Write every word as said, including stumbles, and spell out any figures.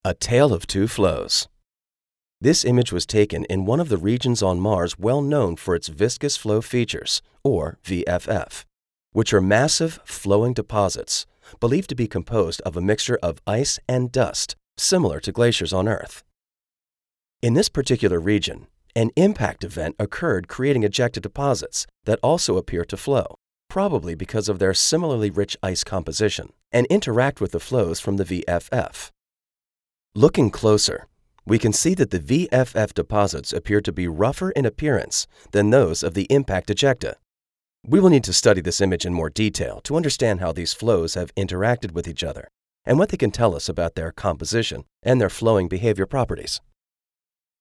A Tale of Two Flows. This image was taken in one of the regions on Mars well known for its viscous flow features, or V F F, which are massive flowing deposits believed to be composed of a mixture of ice and dust, similar to glaciers on Earth. In this particular region, an impact event occurred creating ejecta deposits that also appear to flow, probably because of their similarly rich ice composition, and interact with the flows from the V F F. Looking closer, we can see that the V F F deposits appear to be rougher in appearance than those of the impact ejecta. We will need to study this image in more detail to understand how these flows have interacted with each other and what they can tell us about their composition and their flowing behavior properties.